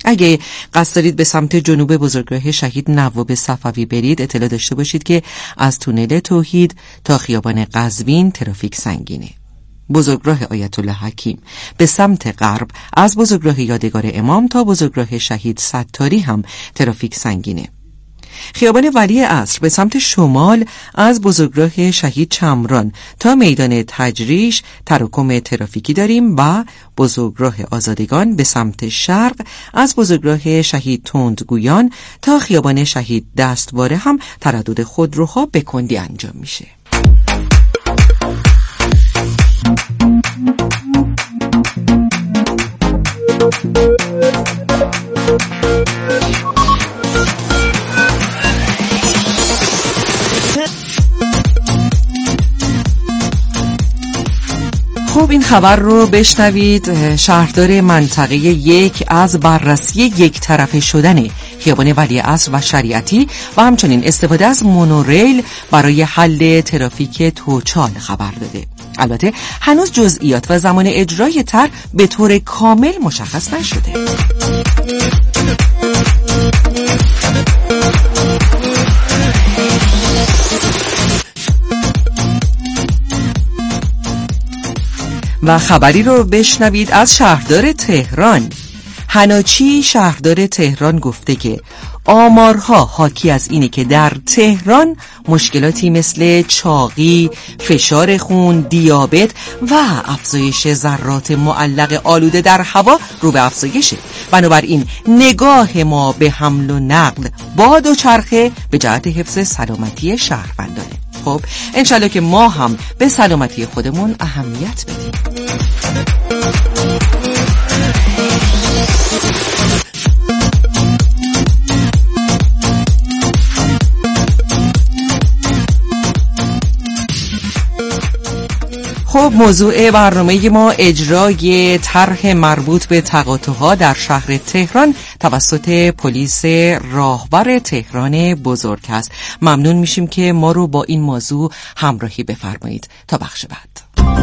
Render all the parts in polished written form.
اگه قصد دارید به سمت جنوب بزرگراه شهید نواب صفوی برید، اطلاع داشته باشید که از تونل توحید تا خیابان قزوین ترافیک سنگینه. بزرگراه آیت الله حکیم به سمت غرب از بزرگراه یادگار امام تا بزرگراه شهید ستاری هم ترافیک سنگینه. خیابان ولی عصر به سمت شمال از بزرگراه شهید چمران تا میدان تجریش تراکم ترافیکی داریم و بزرگراه آزادگان به سمت شرق از بزرگراه شهید تندگویان تا خیابان شهید دستواره هم تردد خودروها به کندی انجام میشه. خب این خبر رو بشنوید. شهردار منطقه 1 از بررسی یک طرفه شدن خیابان ولی عصر و شریعتی و همچنین استفاده از مونوریل برای حل ترافیک توچال خبر داده. البته هنوز جزئیات و زمان اجرای طرح به طور کامل مشخص نشده. و خبری رو بشنوید از شهردار تهران. حناچی شهردار تهران گفته که آمارها حاکی از اینه که در تهران مشکلاتی مثل چاقی، فشار خون، دیابت و افزایش ذرات معلق آلوده در هوا رو به افزایشه. بنابراین نگاه ما به حمل و نقل با دوچرخه به جهت حفظ سلامتی شهروندانه. خب انشالله که ما هم به سلامتی خودمون اهمیت بدیم. خب موضوع برنامه ما اجرای طرح مربوط به تقاطع‌ها در شهر تهران توسط پلیس راهور تهران بزرگ است. ممنون میشیم که ما رو با این موضوع همراهی بفرمایید. تا بخش بعد.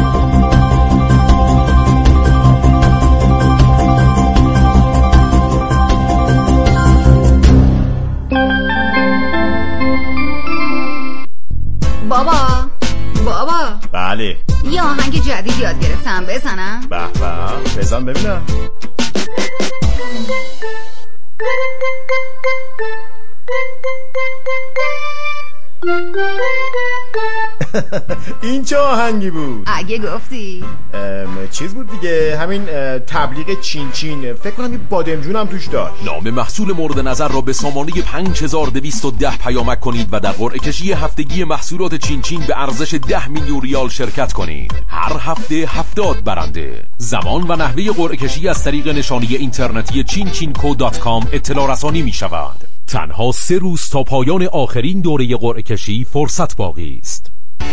بابا بله یه آهنگ جدید یاد گرفتم، بزنم؟ به به بزن ببینم. این چه آهنگی بود؟ اگه گفتی چیز بود دیگه، همین تبلیغ چین چین، فکر کنم یه بادمجون هم توش داشت. نام محصول مورد نظر را به سامانه 5210 پیامک کنید و در قرعه کشی هفتگی محصولات چین چین به ارزش 10 میلیون ریال شرکت کنید. هر هفته 70 برنده. زمان و نحوه قرعه کشی از طریق نشانی اینترنتی chinchinco.com اطلاع رسانی می شود. تنها 3 روز تا پایان آخرین دوره قرعه کشی فرصت باقی است.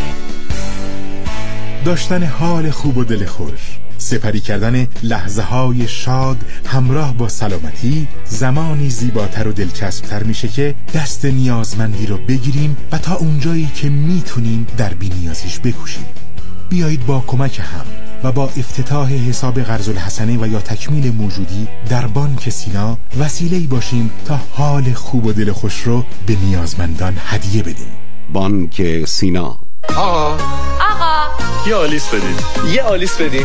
داشتن حال خوب و دل خوش، سپری کردن لحظه های شاد همراه با سلامتی زمانی زیباتر و دلچسبتر میشه که دست نیازمندی رو بگیریم و تا اونجایی که میتونیم در بی‌نیازیش بکوشیم. بیایید با کمک هم و با افتتاح حساب قرض الحسنه و یا تکمیل موجودی در بانک سینا وسیله‌ای باشیم تا حال خوب و دل خوش رو به نیازمندان هدیه بدیم. بانک سینا. آقا یه آلیس بدین. یه آلیس بدین.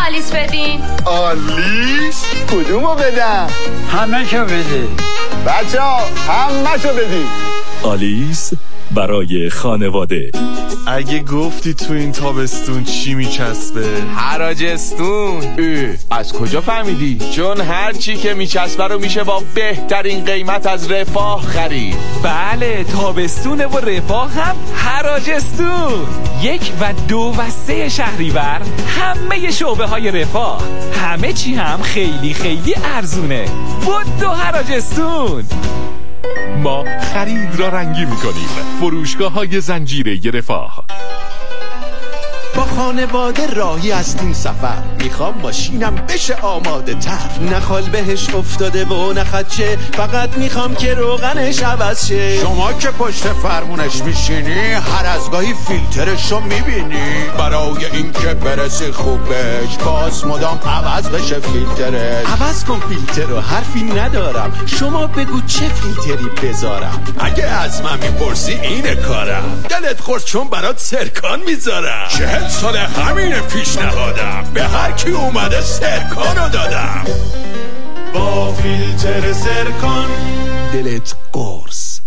آلیس؟ کدومو بدم؟ همه شو بدین. بچه‌ها همه شو بدین. آلیس برای خانواده. اگه گفتی تو این تابستون چی میچسبه؟ حراجستون. از کجا فهمیدی؟ چون هر چی که میچسبه رو میشه با بهترین قیمت از رفاه خرید. بله تابستون و رفاه هم حراجستون. 1 و 2 و 3 شهریور همه شعبه های رفاه، همه چی هم خیلی خیلی ارزونه. بود و حراجستون. ما خرید را رنگی میکنیم. فروشگاه های زنجیره رفاه. با خانواده راهی است این سفر، میخوام ماشینم بشه آماده تر، نخال بهش افتاده و نخدشه، فقط میخوام که روغنش عوض شه. شما که پشت فرمونش میشینی هر از گاهی فیلترشو میبینی، برای این که برسی خوبش باز مدام عوض بشه فیلترش. عوض کن فیلتر رو، حرفی ندارم، شما بگو چه فیلتری بذارم. اگه از من میپرسی اینه کارم، دلت خورد چون برات سرکان میذارم. 40 سال همین پیشنهادم، به هر کی اومده سرکانو دادم. با فیلتر سرکان دلت قرص.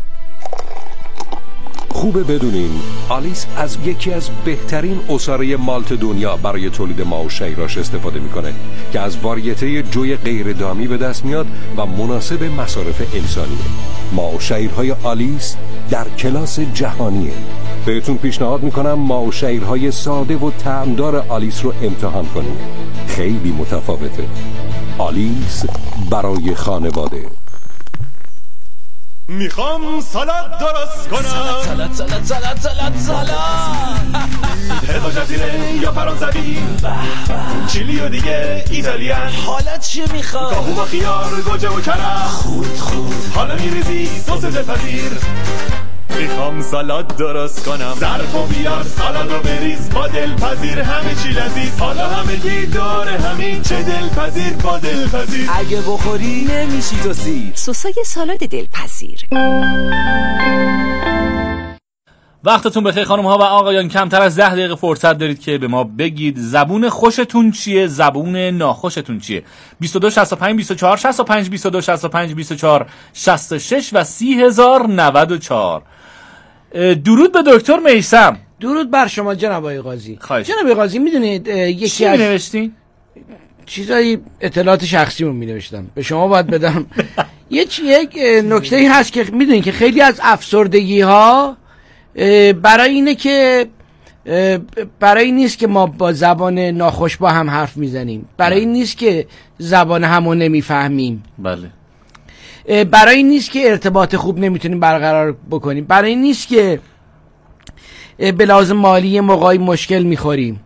خوبه بدونین آلیس از یکی از بهترین عصاره مالت دنیا برای تولید ماه و شیراش استفاده میکنه که از واریته جوی غیر دامی به دست میاد و مناسب مصارف انسانیه. ماه و شیرهای آلیس در کلاس جهانیه. بهتون پیشنهاد میکنم ماه و شیرهای ساده و طعمدار آلیس رو امتحان کنید. خیلی متفاوته. آلیس برای خانواده. میخوام سالاد درست کنم. سالاد هزا جزیره یا فرانسوی، چیلی و دیگه ایتالیان. حالا چی میخوای؟ کاهو با خیار، گوجه و کرم. خوب حالا میریزی سس دلپذیر. میخوام سالاد درست کنم. ظرف و بیار سالاد رو بریز با دلپذیر، همه چی لذیذ. حالا همه گی داره همین، چه دلپذیر با دلپذیر. اگه بخوری نمیشی تو سیر. سسای سالاد دلپذیر. وقتتون بخیر خانم ها و آقایان. کمتر از 10 دقیقه فرصت دارید که به ما بگید زبون خوشتون چیه، زبون ناخوشتون چیه. 22 65 24 65 22 65 24 66 و 30094. درود به دکتر میثم. درود بر شما جناب آقای قاضی. جناب آقای قاضی میدونید یکی از نوشتین چیزای اطلاعات شخصیمو مینوشتم به شما باید بدم. یک نکته‌ای هست که میدونید که خیلی از افسردگی ها برای اینه که برای این نیست که ما با زبان ناخوش با هم حرف میزنیم، برای این نیست که زبان همو نمیفهمیم، بله، برای این نیست که ارتباط خوب نمیتونیم برقرار بکنیم، برای این نیست که به لازم مالی موقعی مشکل میخوریم.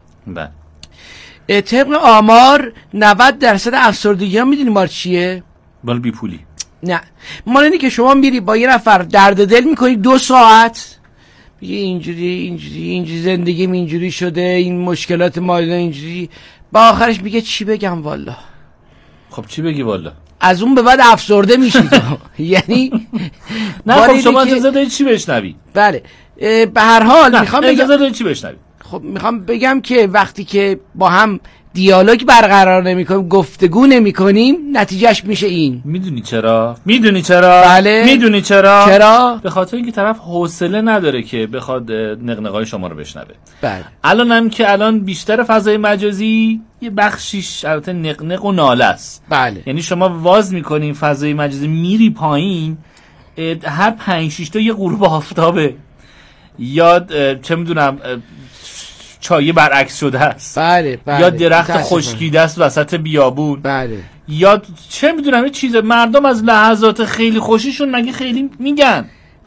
بله. طبق آمار 90% افسردگی ها میدونی مال چیه؟ مال بیپولی. نه، مال اینه که شما میری با یه نفر درد دل میکنی 2 ساعت، میگه اینجوری زندگیم اینجوری شده، این مشکلات مالی اینجوری، با آخرش میگه چی بگم والا. خب چی بگی والا؟ از اون به بعد افسرده میشی. یعنی نه خب شما اجازه دارید چی بشنوی؟ بله به هر حال میخوام بگم اجازه دارید چی بشنوی؟ خب میخوام بگم که وقتی که با هم دیالوگ برقرار نمی‌کنیم، گفتگو نمی‌کنیم، نتیجهش میشه این. میدونی چرا؟ بله. میدونی چرا؟ چرا؟ به خاطر اینکه طرف حوصله نداره که بخواد نقنقای شما رو بشنوه. بله. الان بیشتر فضای مجازی یه بخشیش البته نقنق و ناله است. بله. یعنی شما واز می‌کنین فضای مجازی میری پایین، هر 5-6 تا یه غروب آفتابه. یا چه میدونم چایه برعکس شده است. بله. یا درخت خشکیده است وسط بیابون. بله. یا چه میدونم یه چیز. مردم از لحظات خیلی خوشیشون مگه خیلی میگن؟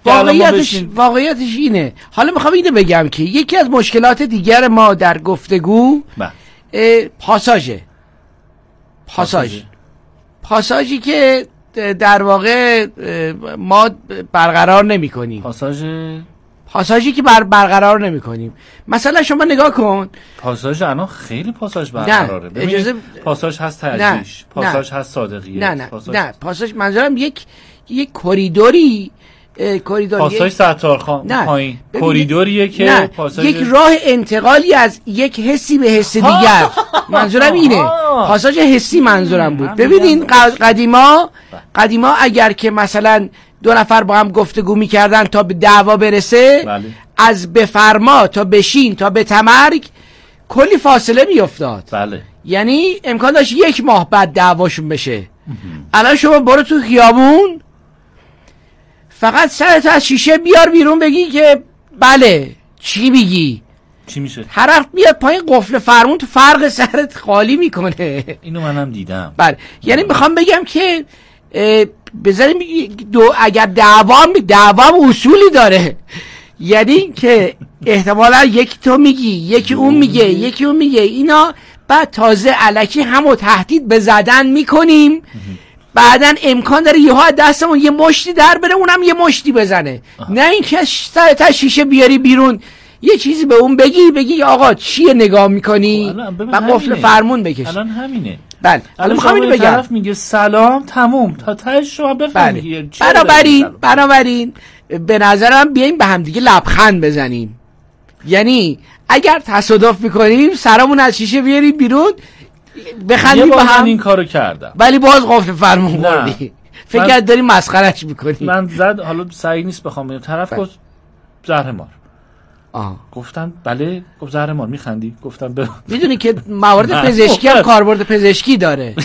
واقعیتش اینه. حالا میخوام اینو بگم که یکی از مشکلات دیگر ما در گفتگو پاساژی که در واقع ما برقرار نمی کنیم. پاساژی که برقرار نمی کنیم. مثلا شما نگاه کن، پاساژ الان خیلی پاساژ برقراره. اجازه پاساژ هست تجریش، پاساژ هست صادقیه. نه پاساژ منظورم یک کریدوری پاساژ ستارخان پایین کریدوریه که پاساژ یک راه انتقالی از یک حسی به حس دیگر. منظورم اینه، پاساژ حسی منظورم بود. ببینین قدیما اگر که مثلا 2 نفر با هم گفتگو میکردن تا به دعوا برسه، بله. از بفرما تا بشین تا به تمرگ کلی فاصله میافتاد. بله. یعنی امکان داشت 1 ماه بعد دعواشون بشه. الان شما برو تو خیابون، فقط سرت از شیشه بیار بیرون، بگی که بله چی میگی، چی میشه؟ طرف میاد پایین قفل فرمون تو فرق سرت خالی میکنه. اینو منم دیدم. بله. یعنی میخوام بگم که بذاریم اگر دعوام اصولی داره، یعنی که احتمالا یکی تو میگی، یکی اون میگه، یکی اون میگه، اینا بعد تازه الکی همو تهدید به زدن میکنیم، بعدن امکان داره یهو دستمون یه مشتی در بره، اونم یه مشتی بزنه. نه اینکه تا شیشه بیاری بیرون یه چیزی به اون بگی آقا چیه نگاه میکنی و قفل فرمون بکش. الان همینه. بله الان میخوام اینو بگم. طرف میگه سلام تموم تا تهش شما بفهمید. بنابراین به نظرم بیایم به هم دیگه لبخند بزنیم. یعنی اگر تصادف میکنیم سرمون از شیشه بیاریم بیرون بخندیم با هم. این کارو کردم ولی باز قفل فرمون خوردی. فکر داریم مسخرهش میکنی. من حالا صحیح نیست بخوام بگم. طرف گفت زهر مار. گفتم بله. گفت زهر مار. میخندی؟ گفتم میدونی که موارد پزشکی هم کاربرد پزشکی داره.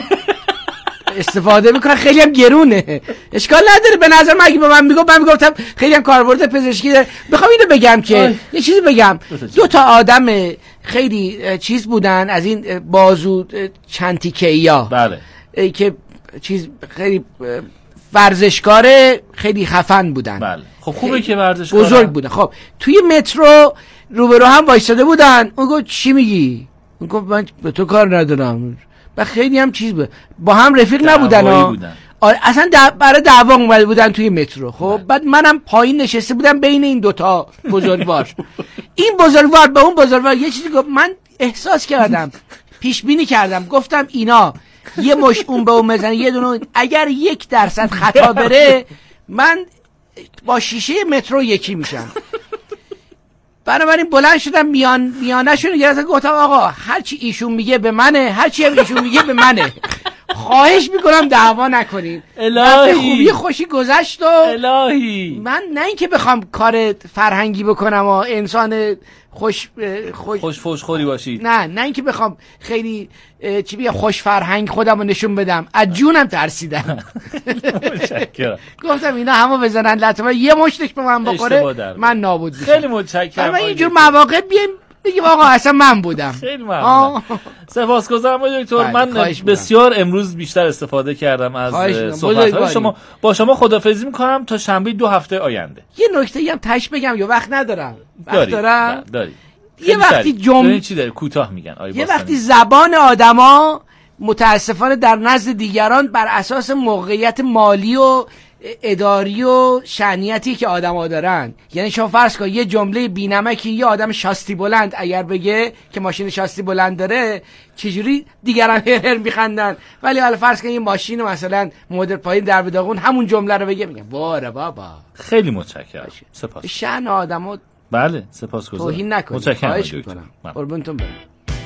استفاده میکنن، خیلی هم گرونه. اشکال نداره. به نظر من اگه به من میگفتم خیلی هم کاربرد پزشکی داره. بخوام اینو بگم که یه چیزی بگم. دو تا آدم خیلی چیز بودن از این بازو چند تیکه‌ایا. بله. که چیز خیلی ورزشکار خیلی خفن بودن. بله. خب خوبه که ورزشکار بزرگ بودن. خب توی مترو روبرو هم وایساده بودن. اون گفت چی میگی؟ اون گفت من به تو کار ندارم. و خیلی هم چیز بود. با هم رفیق نبودن. اصلا برای دعوا اومده بودن توی مترو. خب بعد منم پایین نشسته بودم بین این دوتا بزرگوار. این بزرگوار به اون بزرگوار یه چیزی گفت. من احساس کردم، پیش بینی کردم، گفتم اینا یه مش اون به اون بزنه، یه دونه اگر 1% خطا بره من با شیشه مترو یکی میشم. بنابراین بلند شدم میانشون گرفتم، گفتم آقا هرچی ایشون میگه به منه، هرچی هم ایشون میگه به منه. خواهش میکنم دعوا نکنین. الهی خوبی خوشی گذشت و الهی من نه اینکه بخوام کار فرهنگی بکنم و انسان خوش خوری باشید، نه اینکه بخوام خیلی چی بگم خوش فرهنگ خودم رو نشون بدم. از جونم ترسیدم. متشکرم. گفتم اینا همو بزنن لطفا یه مشتش به من بخوره من نابود میشم. خیلی متشکرم. من اینجور مواقع بیایم بگیم آقا اصلا من بودم. خیلی ممنونم. سپاسگزارم دکتر. من بسیار امروز بیشتر استفاده کردم از صحبت‌های شما. با شما خداحافظی می‌کنم تا شنبه 2 هفته آینده. یه نکته هم تاش بگم یا وقت ندارم؟ داری. یه وقتی چی داره کوتاه میگن. یه وقتی زبان آدما متاسفانه در نزد دیگران بر اساس موقعیت مالی و اداری و شأنیتی که آدما دارن، یعنی شما فرض کن یه جمله بی‌نمکی یه آدم شاستی بلند اگر بگه که ماشین شاستی بلند داره چجوری دیگران هر میخندن، ولی حالا فرض کن یه ماشین مثلا مدل پایین در به داغون همون جمله رو بگه میگن واره بابا. خیلی متشکرم. سپاس. شأن آدمو بله سپاسگزارم. توهین نکنید. متشکرم. قربونتون برم.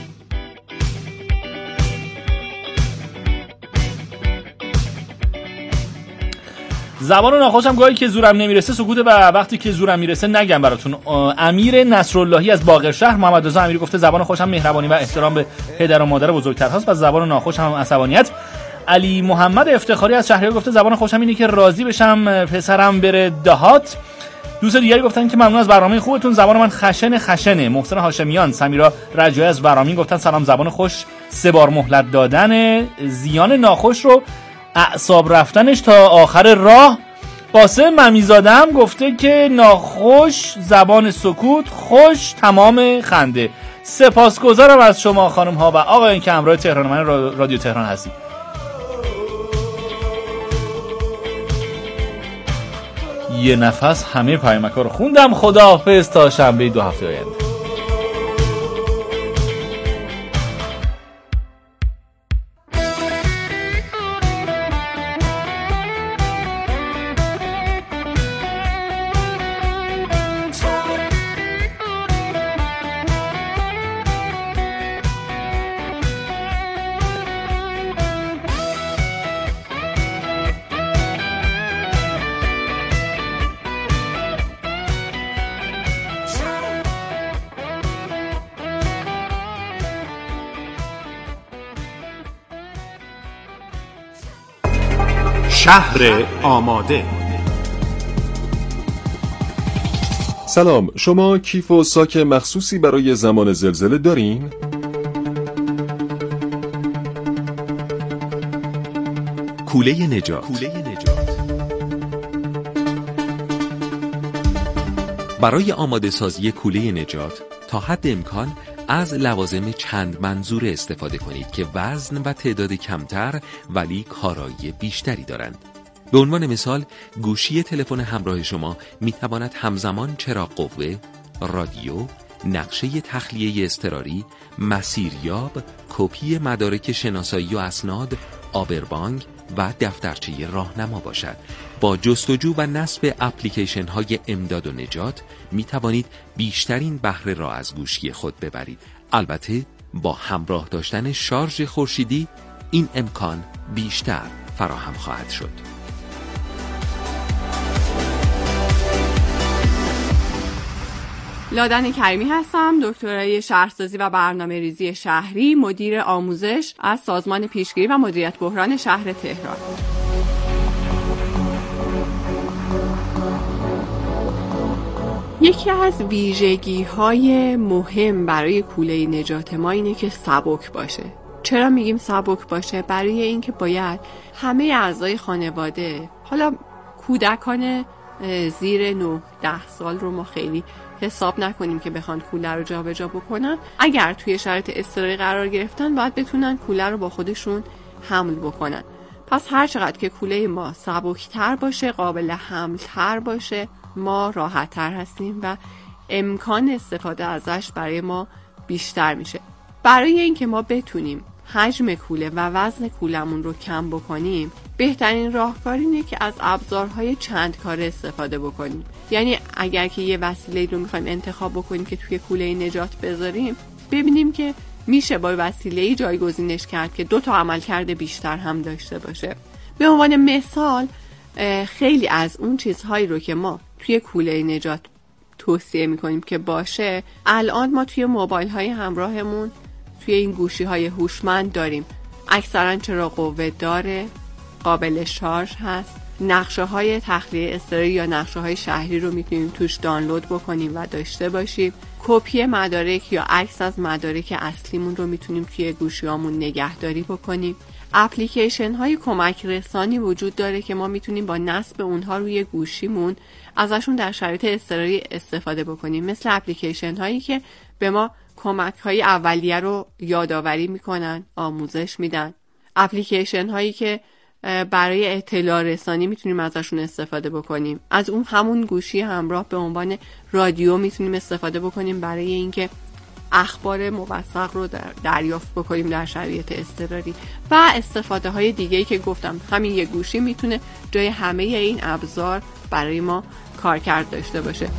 زبان ناخوشم گاهی که زورم نمیرسه سکوته و وقتی که زورم میرسه نگم براتون. امیر نصراللهی از باقرشهر. محمد رضا امیری گفته زبان خوشم مهربانی و احترام به پدر و مادر بزرگترهاست و زبان ناخوشم هم عصبانیت. علی محمد افتخاری از شهریار گفته زبان خوشم اینه که راضی بشم پسرم بره دهات. دوست دیگری گفتن که ممنون از برنامه خوبتون، زبان من خشنه. محسن هاشمیان. سمیرا رجایی از برامین گفتن سلام، زبان خوش 3 بار مهلت دادن، زیان ناخوش رو اعصاب رفتنش تا آخر راه. قاسم ممیزاده هم گفته که ناخوش زبان سکوت، خوش تمام خنده. سپاسگزارم از شما خانم ها و آقایان که همراه تهران من رادیو تهران هستید. یه نفس همه پیامک‌ها رو خوندم. خداحافظ تا شنبه 2 هفته آینده. شهر آماده. سلام، شما کیف و ساک مخصوصی برای زمان زلزله دارین؟ کوله نجات. برای آماده سازی کوله نجات تا حد امکان از لوازم چند منظوره استفاده کنید که وزن و تعداد کمتر ولی کارایی بیشتری دارند. به عنوان مثال گوشی تلفن همراه شما میتواند همزمان چراغ قوه، رادیو، نقشه تخلیه اضطراری، مسیریاب، کپی مدارک شناسایی و اسناد، آبربانک و دفترچه راهنما باشد. با جستجو و نصب اپلیکیشن های امداد و نجات می توانید بیشترین بهره را از گوشی خود ببرید. البته با همراه داشتن شارژ خورشیدی این امکان بیشتر فراهم خواهد شد. لادن کریمی هستم، دکترای شهرسازی و برنامه‌ریزی شهری، مدیر آموزش از سازمان پیشگیری و مدیریت بحران شهر تهران. یکی از ویژگی‌های مهم برای کوله نجات ما اینه که سبک باشه. چرا میگیم سبک باشه؟ برای اینکه باید همه اعضای خانواده، حالا کودکان زیر 9-10 سال رو ما خیلی حساب نکنیم که بخوان کوله رو جابجا بکنن، اگر توی شرایط اضطراری قرار گرفتن باید بتونن کوله رو با خودشون حمل بکنن. پس هر چقدر که کوله ما سبکتر باشه، قابل حملتر باشه، ما راحت‌تر هستیم و امکان استفاده ازش برای ما بیشتر میشه. برای اینکه ما بتونیم حجم کوله و وزن کولمون رو کم بکنیم، بهترین راهکار اینه که از ابزارهای چند کاره استفاده بکنیم. یعنی اگر که یه وسیله رو میخوایم انتخاب بکنیم که توی کوله نجات بذاریم، ببینیم که میشه با وسیله‌ای جایگزینش کرد که 2 تا عملکرد بیشتر هم داشته باشه. به عنوان مثال خیلی از اون چیزهایی رو که ما توی کوله نجات توصیه میکنیم که باشه، الان ما توی موبایل های همراهمون، توی این گوشی های هوشمند داریم. اکثرا چراغ قوه داره، قابل شارژ هست، نقشه های تخلیه اضطراری یا نقشه های شهری رو میتونیم توش دانلود بکنیم و داشته باشیم. کپی مدارک یا عکس از مدارک اصلیمون رو میتونیم توی گوشیامون نگهداری بکنیم. اپلیکیشن های کمک رسانی وجود داره که ما میتونیم با نصب اونها روی گوشیمون ازشون در شرایط اضطراری استفاده بکنیم، مثل اپلیکیشن هایی که به ما کمک های اولیه رو یادآوری میکنن، آموزش میدن. اپلیکیشن هایی که برای اطلاع رسانی میتونیم ازشون استفاده بکنیم. از اون همون گوشی همراه به عنوان رادیو میتونیم استفاده بکنیم برای اینکه اخبار موثق رو دریافت بکنیم در شرایط اضطراری. و استفاده های دیگه‌ای که گفتم، همین یه گوشی میتونه جای همه این ابزار برای ما کارکرد داشته باشه.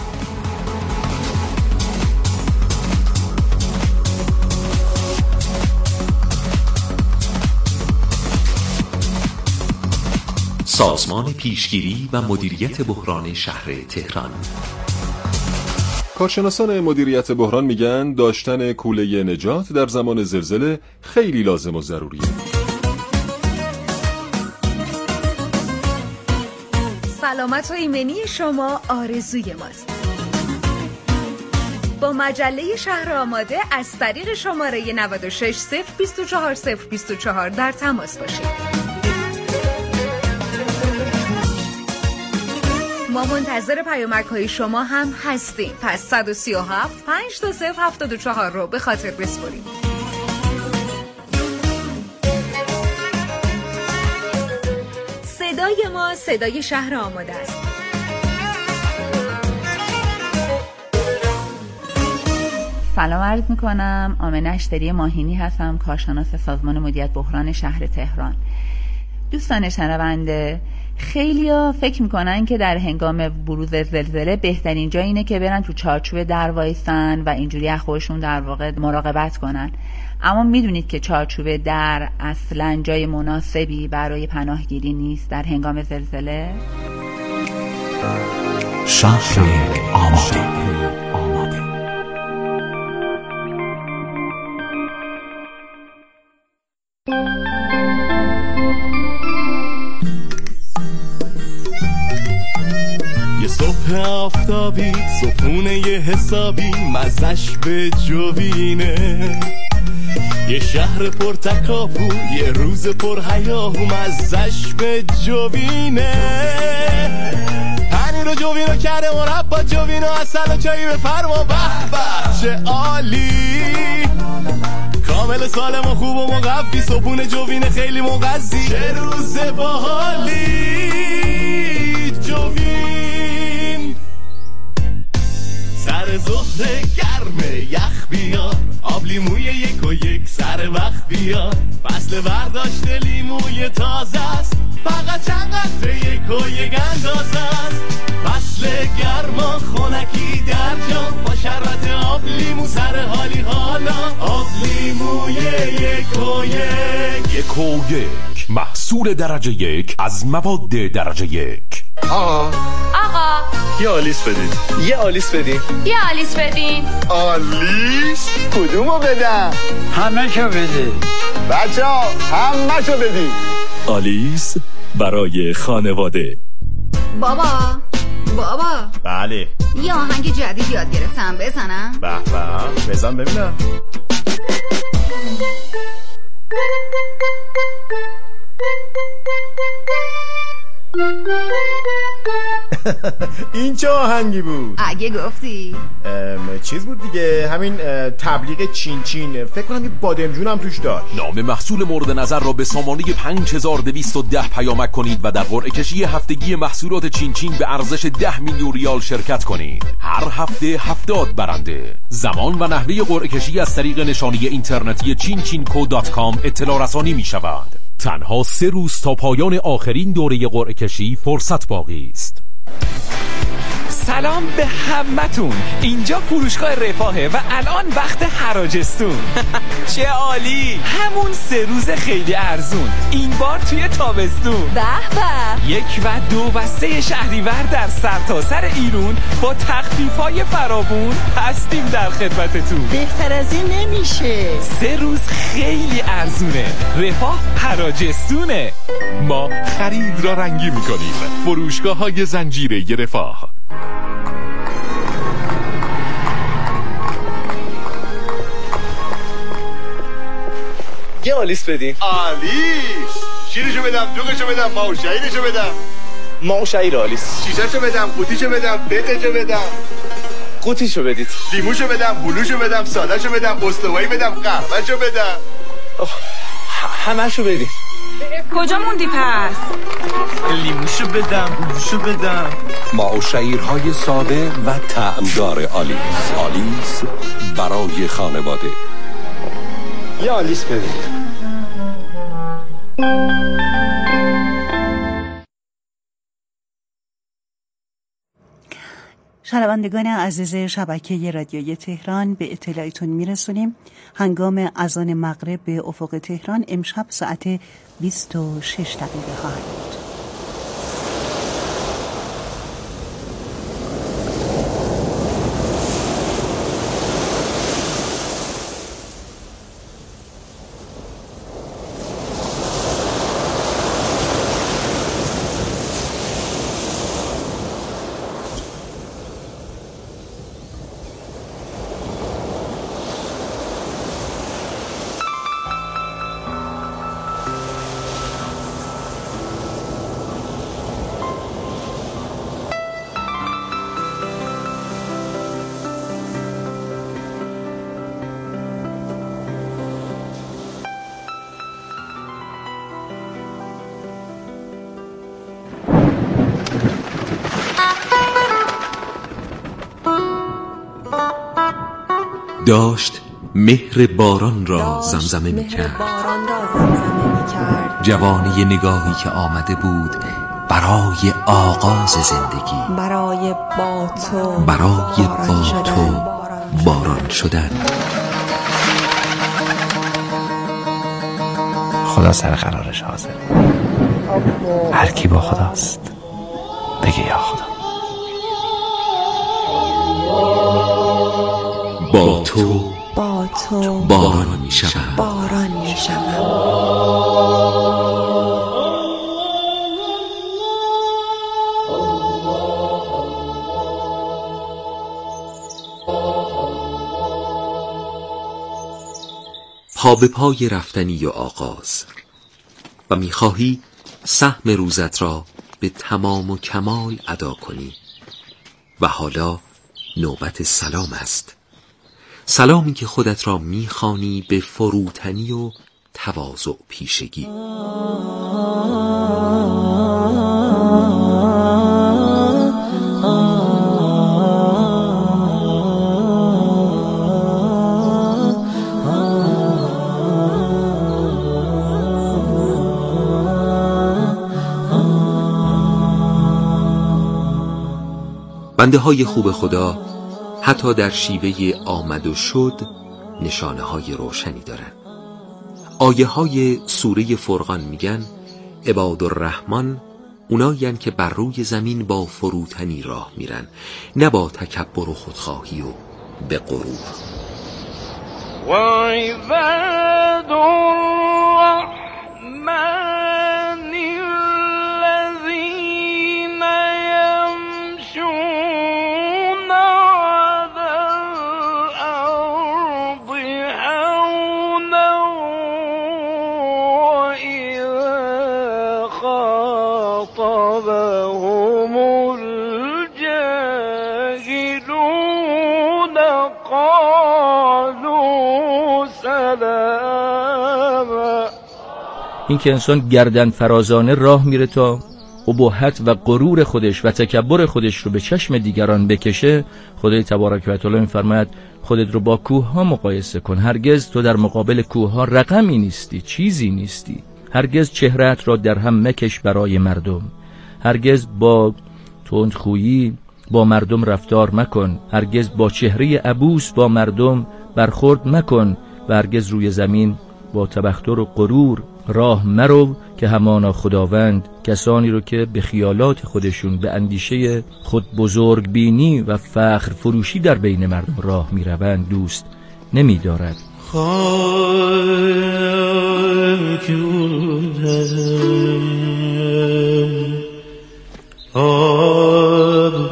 سازمان پیشگیری و مدیریت بحران شهر تهران. کارشناسان مدیریت بحران میگن داشتن کوله نجات در زمان زلزله خیلی لازم و ضروریه. سلامت و ایمنی شما آرزوی ماست. با مجله شهر آماده از طریق شماره 96 024 024 در تماس باشید. ما منتظر پیامک‌های شما هم هستیم. پس 137 52074 رو به خاطر بسپرید. صدای ما صدای شهر آماده است. سلام عرض میکنم. آمنه اشتری ماهینی هستم، کارشناس سازمان مدیریت بحران شهر تهران. دوستان شنونده، خیلیا فکر میکنن که در هنگام بروز زلزله بهترین جای اینه که برن تو چارچوب در وایسن و اینجوری از خودشون در واقع مراقبت کنن. اما میدونید که چارچوب در اصلا جای مناسبی برای پناهگیری نیست در هنگام زلزله؟ شهر آماده. صبح آفتابی، صبحونه یه حسابی، مزش به جوینه. یه شهر پرتکاپو، یه روز پر هیاهو، مزش به جوینه. رو جوینو کرده مربا جوینو اصل و چایی بفرما به به چه عالی کامل سالم و خوب و مقفی صبحونه جوین خیلی مغذی چه روز باحالی جوین سر ظهر گرمه یخ بیار آب لیموی 1 و 1 سر وقت بیار فصل برداشت لیموی تازه است فقط چند قطره 1 و 1 اندازه است فصل گرما خونکی در جا با شربت آب لیمو سر حالی حالا آب لیموی 1 و 1 1 و 1 محصول درجه 1 از مواد درجه 1. آقا یه آلیس بدین یه آلیس بدین آلیس کدومو بدم همه شو بده بچه ها همه شو بدین آلیس برای خانواده. بابا بله یه آهنگ جدید یاد گرفتم بزنم. به به بزن ببینم. این چه آهنگی بود؟ اگه گفتی چیز بود دیگه، همین تبلیغ چین چین، فکر کنم یه بادمجون هم توش داشت. نام محصول مورد نظر را به سامانه 5210 پیامک کنید و در قرعه کشی هفتگی محصولات چین چین به ارزش 10 میلیون ریال شرکت کنید. هر هفته 70 برنده. زمان و نحوه قرعه کشی از طریق نشانی اینترنتی chinchinco.com اطلاع رسانی می شود. تنها 3 روز تا پایان آخرین دوره قرعه کشی فرصت باقی است. سلام به همتون، اینجا فروشگاه رفاهه و الان وقت حراجستون. چه عالی، همون 3 روز خیلی ارزون، این بار توی تابستون. به به 1 و 2 و 3 شهریور در سرتاسر ایران با تخفیف‌های فراوون هستیم در خدمتتون. بهتر از این نمیشه. 3 روز خیلی ارزونه، رفاه حراجستونه. ما خرید را رنگی می‌کنیم. فروشگاه‌های زنجیره رفاه. یه آلیس بدین. آلیس شیرشو بدم، دوغشو بدم، ماهو شعیرشو بدم. ماهو شعیر آلیس. شیشهشو بدم، قوطیشو بدم، بقشو بدم. قوطیشو بدید. لیموشو بدم، بلوشو بدم، سادهشو بدم، استوایی بدم، قهوهشو بدم. همه‌شو بدید. کجا موندی پس؟ لیموشو بدم، بلوشو بدم. ماهو شعیرهای ساده و طعمدار آلیس. آلیس برای خانواده. یه آلیس بدید. شنوندگان عزیز شبکه رادیوی تهران، به اطلاعتون میرسونیم هنگام اذان مغرب به افق تهران امشب ساعت 26 دقیقه خواهد بود. داشت مهر باران را زمزمه می کرد. جوانی نگاهی که آمده بود برای آغاز زندگی، برای با تو باران شدن. خدا سر قرارش حاضر. هر کی با خداست بگه یا خدا. با تو باران می شود. پا به پای رفتنی و آغاز و می‌خواهی سهم روزت را به تمام و کمال ادا کنی و حالا نوبت سلام است. سلامی که خودت را می‌خوانی به فروتنی و تواضع پیشگی. بنده های خوب خدا حتی در شیوه آمد و شد نشانه های روشنی دارن. آیه های سوره فرقان میگن عباد الرحمن اونایین که بر روی زمین با فروتنی راه میرن، نه با تکبر و خودخواهی و به غرور. و عباد الرحمن الذین یمشون علی الارض هونا و اذا خاطبهم الجاهلون قالوا سلاما. این که انسان گردن فرازانه راه میره تا ابهت و غرور خودش و تکبر خودش رو به چشم دیگران بکشه، خدای تبارک و تعالی میفرماید خودت رو با کوه ها مقایسه کن. هرگز تو در مقابل کوه ها رقمی نیستی، چیزی نیستی. هرگز چهرهت را در هم مکش برای مردم. هرگز با تندخویی با مردم رفتار مکن. هرگز با چهره عبوس با مردم برخورد مکن و هرگز روی زمین با تبختر و غرور راه مرو که همانا خداوند کسانی رو که به خیالات خودشون به اندیشه خود بزرگ بینی و فخر فروشی در بین مردم راه می روند دوست نمی دارد. خاک بودم آب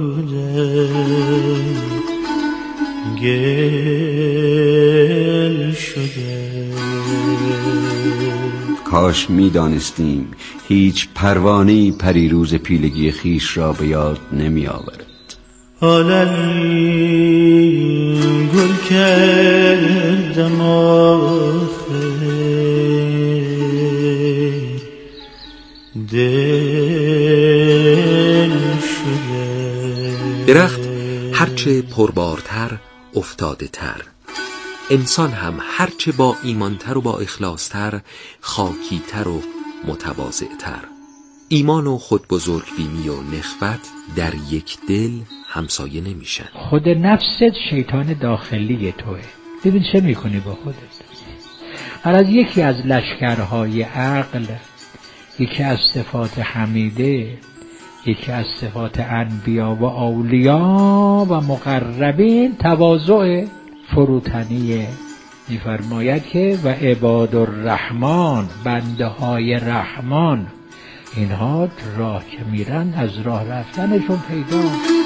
بودم گل شدم. کاش می‌دانستیم هیچ پروانه‌ای پریروز پیلگی خیش را به یاد نمی آورد. عالمی گل کردم آخر دل شده. درخت هرچه پربارتر افتاده تر، انسان هم هرچه با ایمانتر و با اخلاصتر خاکیتر و متواضعتر. ایمان و خود بزرگبینی و نخوت در یک دل همسایه نمیشن. خود نفست شیطان داخلی توه. ببین چه میکنی با خودت. هر از یکی از لشکرهای عقل، یکی از صفات حمیده، یکی از صفات انبیا و اولیاء و مقربین تواضع فروتنیه. می‌فرماید که و عباد الرحمن، بنده های رحمان، اینها راه که میرن از راه رفتنشون پیدا.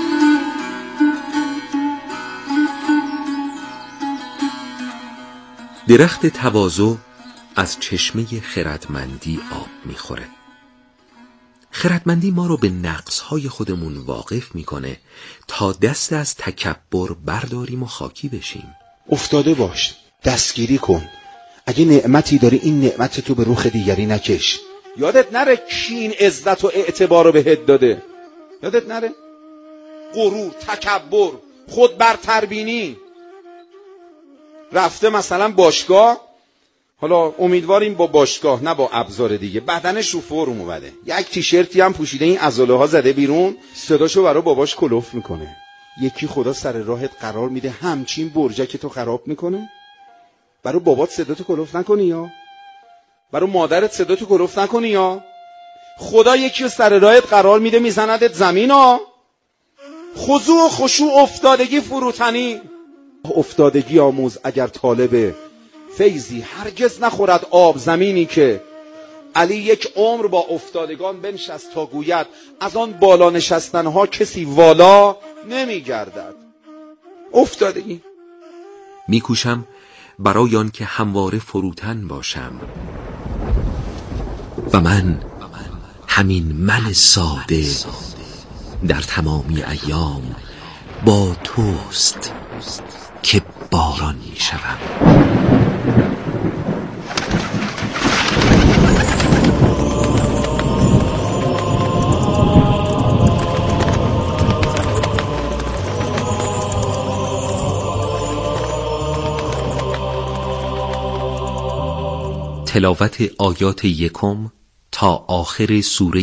درخت تواضع از چشمه خردمندی آب میخوره. خردمندی ما رو به نقص‌های خودمون واقف میکنه تا دست از تکبر برداریم و خاکی بشیم. افتاده باش، دستگیری کن. اگه نعمتی داری این نعمت تو به روخ دیگری نکش. یادت نره کین عزت و اعتبار رو بهت داده. یادت نره غرور، تکبر، خود برتربینی. رفته مثلا باشگاه، حالا امیدواریم با باشگاه نه با ابزار دیگه، بدنش رو فرم اومده، یک تیشرتی هم پوشیده، این عضله ها زده بیرون، صداشو برای باباش کلوف میکنه. یکی خدا سر راهت قرار میده همچین برجک تو خراب میکنه. برای بابات صداتو کلوف نکنی یا برای مادرت صداتو کلوف نکنی یا خدا یکی رو سر راهت قرار میده میزندت زمین ها. خضوع و خشوع، افتادگی، فروتنی. افتادگی آموز اگر طالب فیضی، هرگز نخورد آب زمینی که علی یک عمر با افتادگان بنشست تا گوید از آن بالا نشستنها کسی والا نمیگردد. افتادگی. میکوشم برای آن که همواره فروتن باشم و من همین من ساده در تمامی ایام با توست که باران می شوم. تلاوت آیات 1 تا آخر سوره